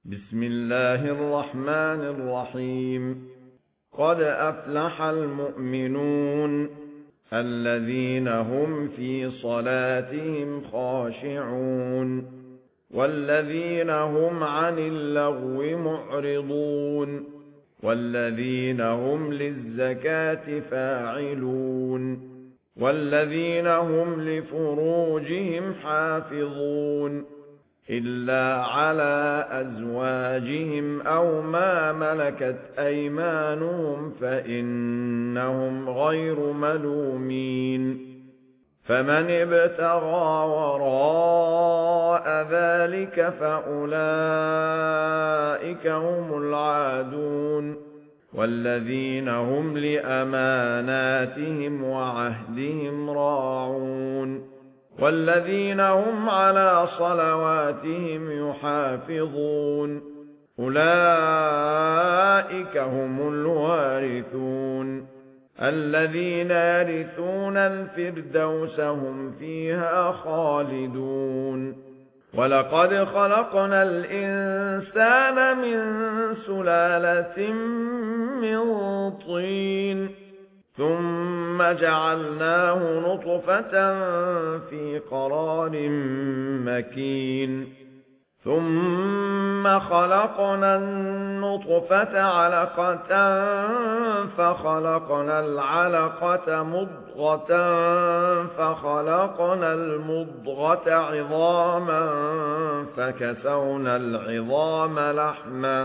بسم الله الرحمن الرحيم. قد أفلح المؤمنون الذين هم في صلاتهم خاشعون والذين هم عن اللغو معرضون والذين هم للزكاة فاعلون والذين هم لفروجهم حافظون إلا على أزواجهم أو ما ملكت أيمانهم فإنهم غير ملومين. فمن ابتغى وراء ذلك فأولئك هم العادون والذين هم لأماناتهم وعهدهم راعون والذين هم على صلواتهم يحافظون أولئك هم الوارثون الذين يرثون الفردوس هم فيها خالدون. ولقد خلقنا الإنسان من سلالة من طين ثم جعلناه نطفة في قرار مكين ثم خلقنا النطفة علقة فخلقنا العلقة مضغة فخلقنا المضغة عظاما فكسونا العظام لحما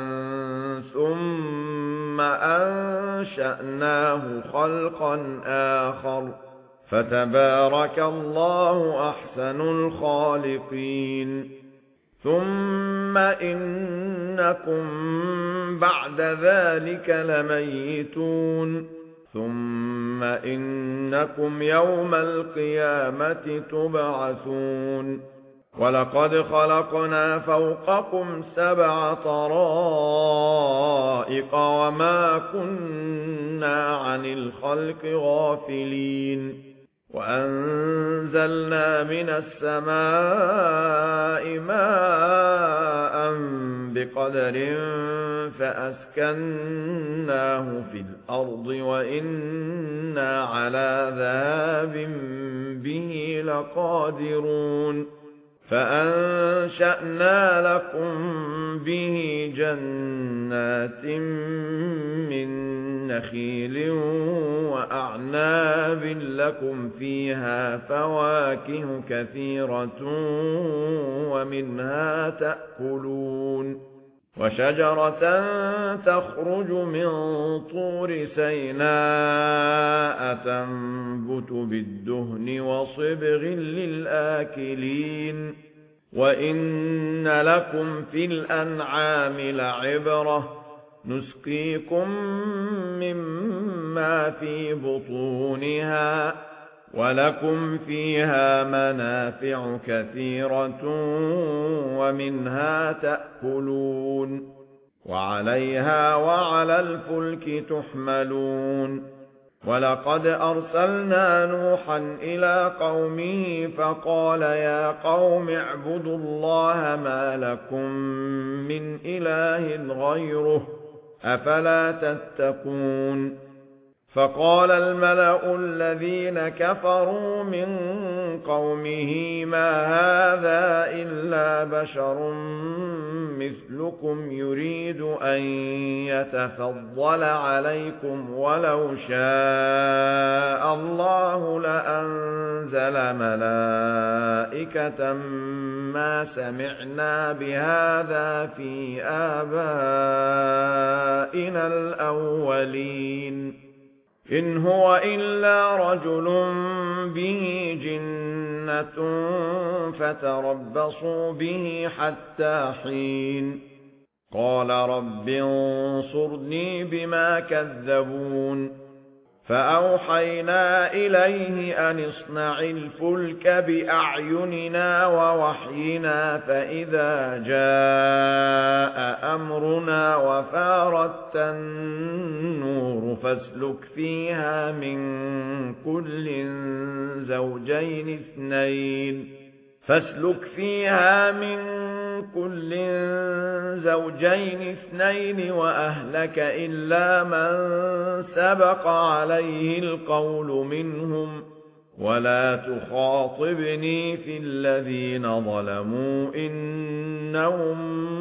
ثم أنشأناه خلقا آخر فتبارك الله أحسن الخالقين. ثم إنكم بعد ذلك لميتون ثم إنكم يوم القيامة تبعثون. ولقد خلقنا فوقكم 7 طرائق وما كنا عن الخلق غافلين وأنزلنا من السماء ماء بقدر فأسكناه في الأرض وإنا على ذهاب به لقادرون فأنشأنا لكم به جنات من نخيل وأعناب لكم فيها فواكه كثيرة ومنها تأكلون وشجرة تخرج من طور سيناء تنبت بالدهن وصبغ للآكلين وإن لكم في الأنعام لعبرة نسقيكم مما في بطونها ولكم فيها منافع كثيرة ومنها تأكلون وعليها وعلى الفلك تحملون. ولقد أرسلنا نوحا إلى قومه فقال يا قوم اعبدوا الله ما لكم من إله غيره أفلا تتقون. فقال الملأ الذين كفروا من قومه ما هذا إلا بشر مثلكم يريد أن يتفضل عليكم ولو شاء الله لأنزل ملائكة ما سمعنا بهذا في آبائنا الأولين إن هو إلا رجل به جنة فتربصوا به حتى حين. قال رب انصرني بما كذبون. فأوحينا إليه أن اصنع الفلك بأعيننا ووحينا فإذا جاء أمرنا وفارت النور فاسلك فيها من كل زوجين 2 فاسلك فيها من كل زوجين اثنين وأهلك إلا من سبق عليه القول منهم ولا تخاطبني في الذين ظلموا إنهم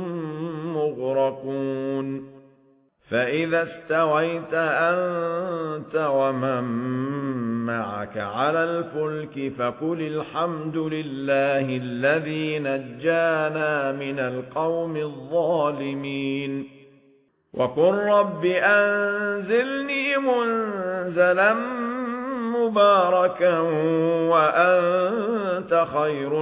مغرقون فإذا استويت أنت ومن معك على الفلك فقل الحمد لله الذي نجانا من القوم الظالمين وقل رب أنزلني منزلا مباركا وأنت خير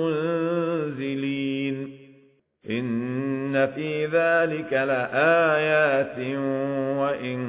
المنزلين إن في ذلك لآيات وإن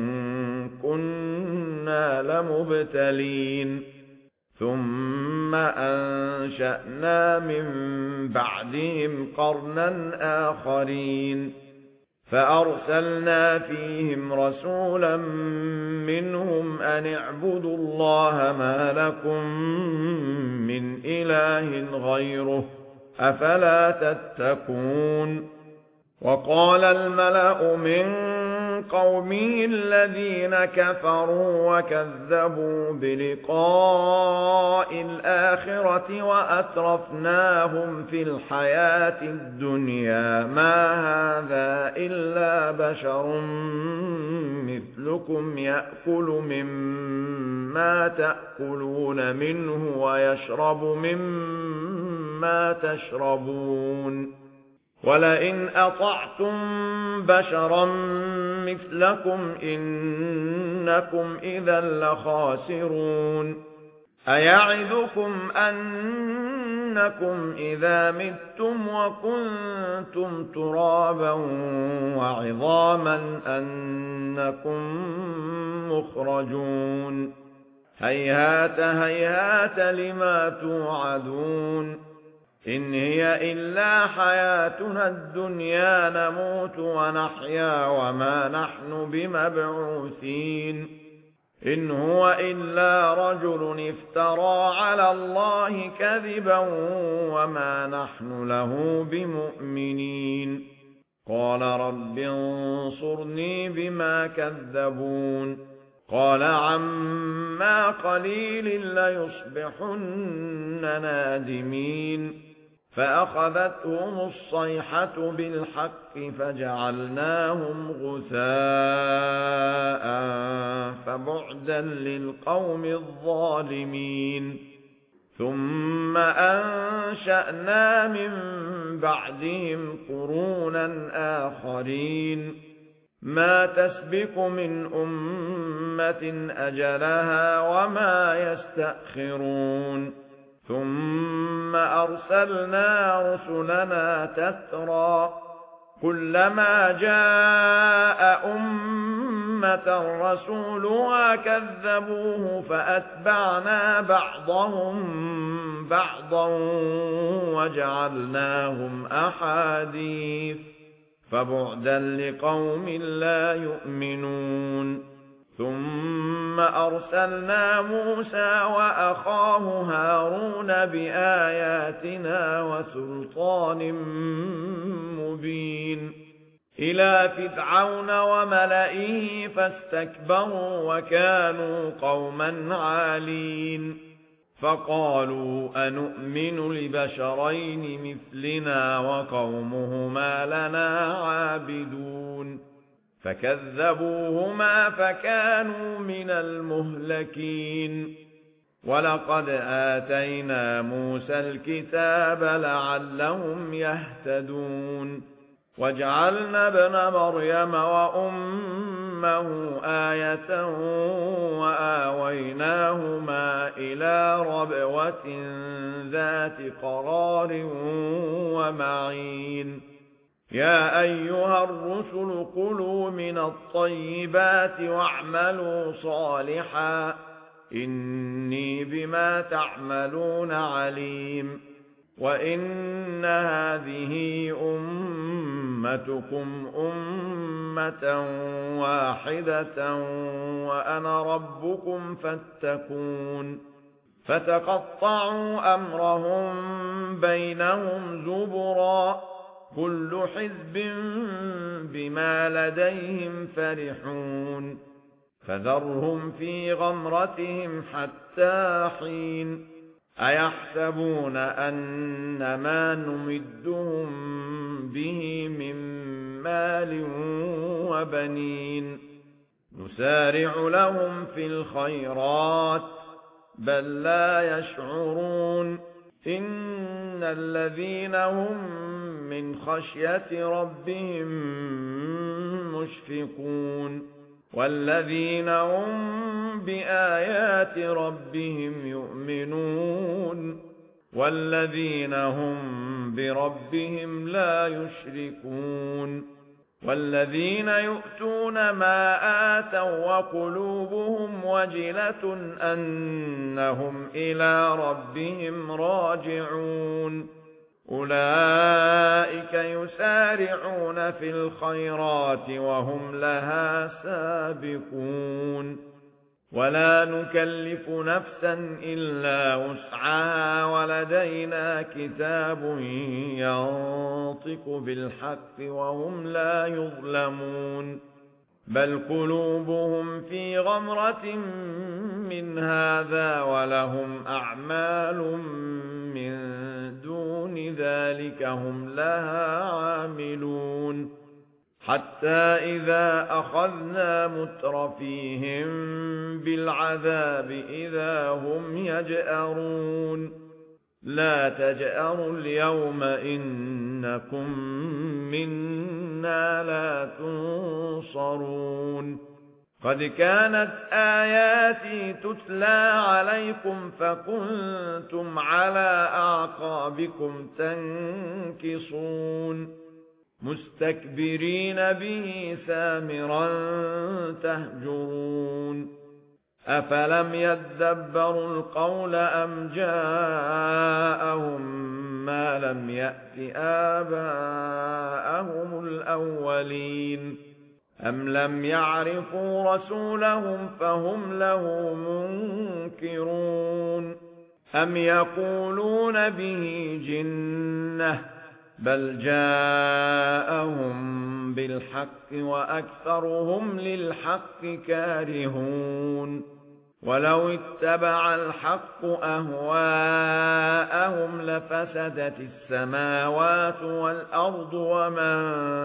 كنا لمبتلين ثم أنشأنا من بعدهم قرنا آخرين فأرسلنا فيهم رسولا منهم أن اعبدوا الله ما لكم من إله غيره أفلا تتقون وقال الملأ من قومه الذين كفروا وكذبوا بلقاء الآخرة وأترفناهم في الحياة الدنيا ما هذا إلا بشر مثلكم يأكل مما تأكلون منه ويشرب مما تشربون ولئن أطعتم بشرا مثلكم إنكم إذا لخاسرون أيعدكم أنكم إذا متم وكنتم ترابا وعظاما أنكم مخرجون هيهات هيهات لما توعدون إن هي إلا حياتنا الدنيا نموت ونحيا وما نحن بمبعوثين إن هو إلا رجل افترى على الله كذبا وما نحن له بمؤمنين قال رب انصرني بما كذبون قال عما قليل ليصبحن نادمين فأخذتهم الصيحة بالحق فجعلناهم غثاء فبعدا للقوم الظالمين ثم أنشأنا من بعدهم قرونا آخرين ما تسبق من أمة أجلها وما يستأخرون ثم أرسلنا رسلنا تترى كلما جاء أمة رسولها كذبوه فأتبعنا بعضهم بعضا وجعلناهم أحاديث فبعدا لقوم لا يؤمنون ثم أرسلنا موسى وأخاه هارون بآياتنا وسلطان مبين إلى فرعون وملئه فاستكبروا وكانوا قوما عالين فقالوا أنؤمن لبشرين مثلنا وقومهما لنا عابدون فكذبوهما فكانوا من المهلكين ولقد آتينا موسى الكتاب لعلهم يهتدون وجعلنا ابن مريم وأمه آية وآويناهما إلى ربوة ذات قرار ومعين يا أيها الرسل كلوا من الطيبات واعملوا صالحا إني بما تعملون عليم وإن هذه أمتكم أمة واحدة وأنا ربكم فاتقون فتقطعوا أمرهم بينهم زبرا كل حزب بما لديهم فرحون فذرهم في غمرتهم حتى حين أيحسبون أن ما نمدهم به من مال وبنين نسارع لهم في الخيرات بل لا يشعرون إن الذين هم من خشية ربهم مشفقون والذين هم بآيات ربهم يؤمنون والذين هم بربهم لا يشركون والذين يؤتون ما آتوا وقلوبهم وجلة أنهم إلى ربهم راجعون أولئك يسارعون في الخيرات وهم لها سابقون ولا نكلف نفسا إلا وسعها ولدينا كتاب ينطق بالحق وهم لا يظلمون بل قلوبهم في غمرة من هذا ولهم أعمال من دون ذلك هم لها عاملون حتى إذا أخذنا مترفيهم بالعذاب إذا هم يجأرون لا تجأروا اليوم إنكم منا لا تنصرون قد كانت آياتي تتلى عليكم فكنتم على أعقابكم تنكصون مستكبرين به سامرا تهجرون أفلم يدبروا القول أم جاءهم ما لم يأت آباءهم الأولين أم لم يعرفوا رسولهم فهم له منكرون أم يقولون به جنة بل جاءهم بالحق وأكثرهم للحق كارهون ولو اتبع الحق أهواءهم لفسدت السماوات والأرض ومن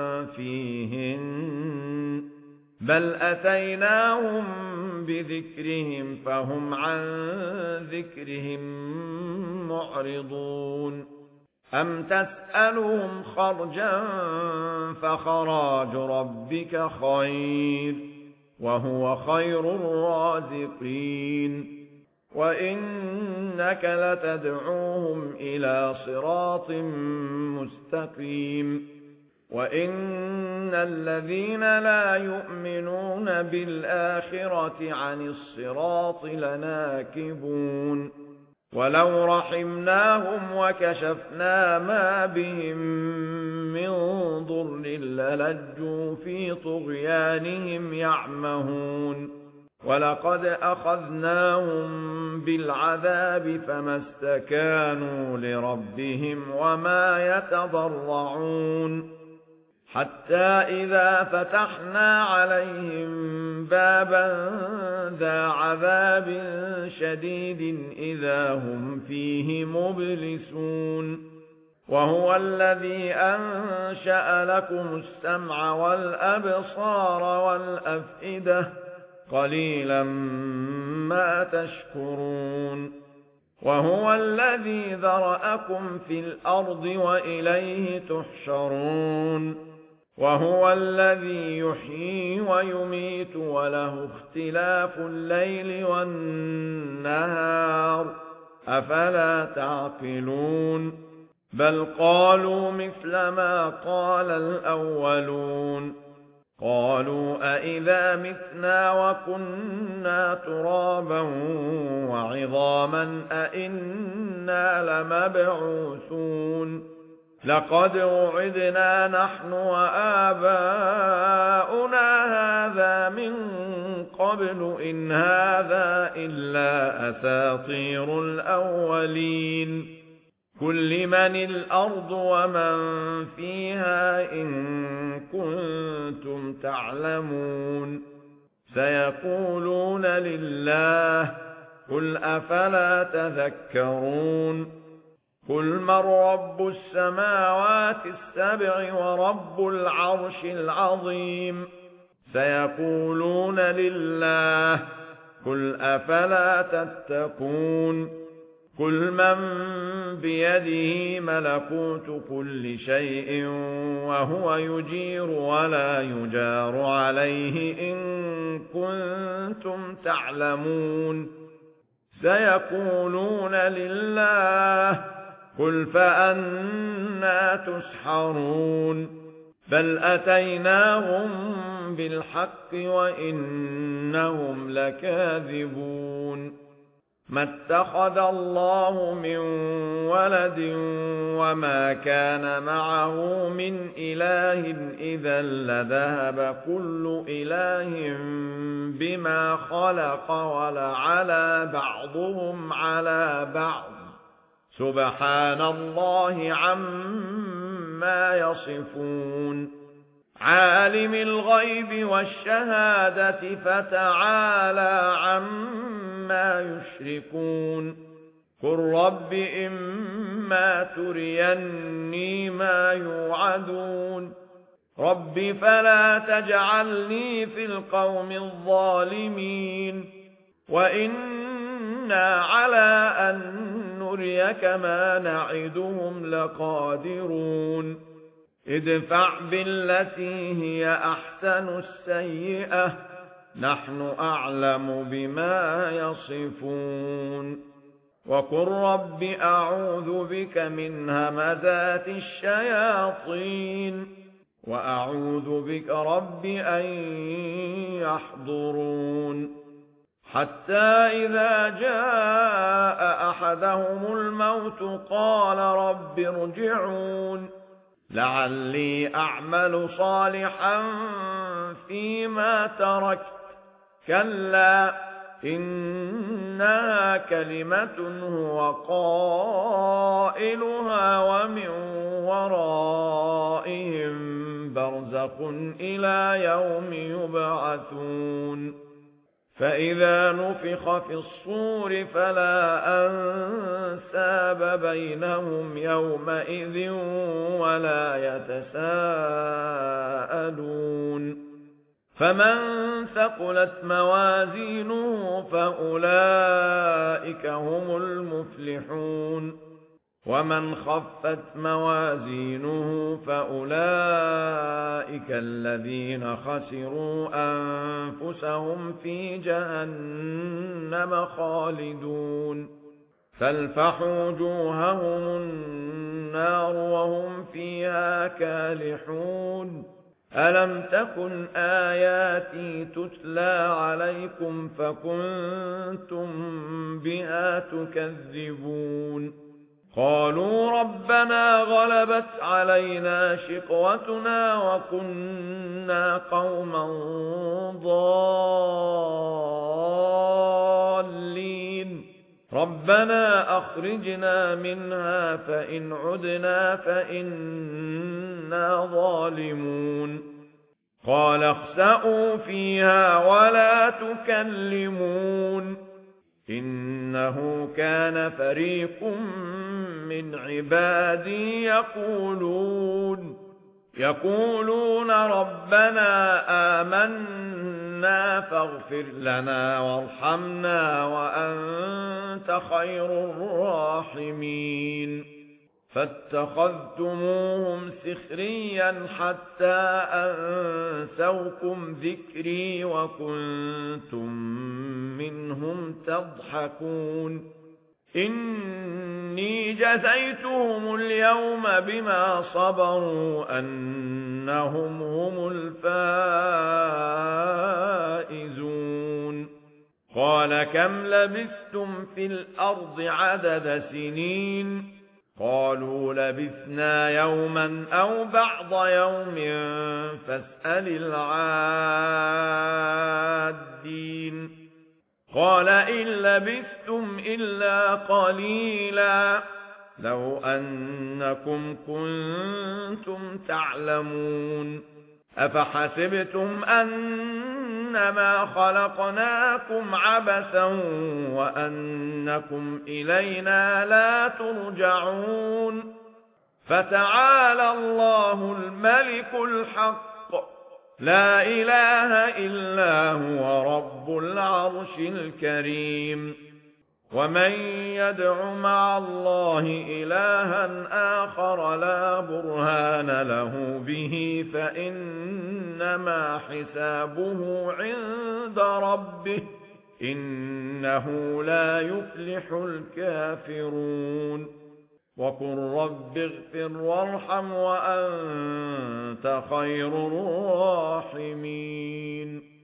فيهن بل أتيناهم بذكرهم فهم عن ذكرهم معرضون أم تسألهم خرجا فخراج ربك خير وهو خير الرازقين وإنك لتدعوهم إلى صراط مستقيم وإن الذين لا يؤمنون بالآخرة عن الصراط لناكبون ولو رحمناهم وكشفنا ما بهم من ضر للجوا في طغيانهم يعمهون ولقد أخذناهم بالعذاب فما استكانوا لربهم وما يتضرعون حتى إذا فتحنا عليهم بابا ذا عذاب شديد إذا هم فيه مبلسون وهو الذي أنشأ لكم السمع والأبصار والأفئدة قليلا ما تشكرون وهو الذي ذرأكم في الأرض وإليه تحشرون وهو الذي يحيي ويميت وله اختلاف الليل والنهار أفلا تعقلون بل قالوا مثل ما قال الأولون قالوا أإذا متنا وكنا ترابا وعظاما أإنا لمبعوثون لقد وعدنا نحن وآباؤنا هذا من قبل إن هذا إلا أساطير الأولين قل لمن الأرض ومن فيها إن كنتم تعلمون سيقولون لله قل أفلا تذكرون قل من رب السماوات السبع ورب العرش العظيم سيقولون لله قل أفلا تتقون قل من بيده ملكوت كل شيء وهو يجير ولا يجار عليه إن كنتم تعلمون سيقولون لله قل فأنى تسحرون بل أتيناهم بالحق وإنهم لكاذبون ما اتخذ الله من ولد وما كان معه من إله إذا لذهب كل إله بما خلق ولعلى بعضهم على بعض سبحان الله عما يصفون عالم الغيب والشهادة فتعالى عما يشركون قل رب إما تريني ما يوعدون رب فلا تجعلني في القوم الظالمين وإنا على أن نريك ما نعدهم لقادرون ادفع بالتي هي أحسن السيئة نحن أعلم بما يصفون وقل رب أعوذ بك من همزات الشياطين وأعوذ بك رب أن يحضرون حتى إذا جاء أحدهم الموت قال رب ارجعون لعلي أعمل صالحا فيما تركت كلا إنها كلمة هو قائلها ومن ورائهم برزخ إلى يوم يبعثون فإذا نفخ في الصور فلا أنساب بينهم يومئذ ولا يتساءلون فمن ثقلت موازينه فأولئك هم المفلحون ومن خفت موازينه فأولئك الذين خسروا أنفسهم في جهنم خالدون تلفح وجوههم النار وهم فيها كالحون ألم تكن آياتي تتلى عليكم فكنتم بها تكذبون قالوا ربنا غلبت علينا شقوتنا وكنا قوما ضالين ربنا أخرجنا منها فإن عدنا فإنا ظالمون قال اخسئوا فيها ولا تكلمون إنه كان فريق من عبادي يقولون ربنا آمنا فاغفر لنا وارحمنا وأنت خير الراحمين فاتخذتموهم سخريا حتى أنسوكم ذكري وكنتم منهم تضحكون إني جزيتهم اليوم بما صبروا أنهم هم الفائزون قال كم لبثتم في الأرض عدد سنين قالوا لبثنا يوما أو بعض يوم فاسأل العادين قال إن لبثتم إلا قليلا لو أنكم كنتم تعلمون أفحسبتم أنما خلقناكم عبثا وأنكم إلينا لا ترجعون فتعالى الله الملك الحق لا إله إلا هو رب العرش الكريم ومن يدع مع الله إلها آخر لا برهان له به فإنما حسابه عند ربه إنه لا يفلح الكافرون وقل رب اغفر وارحم وأنت خير الراحمين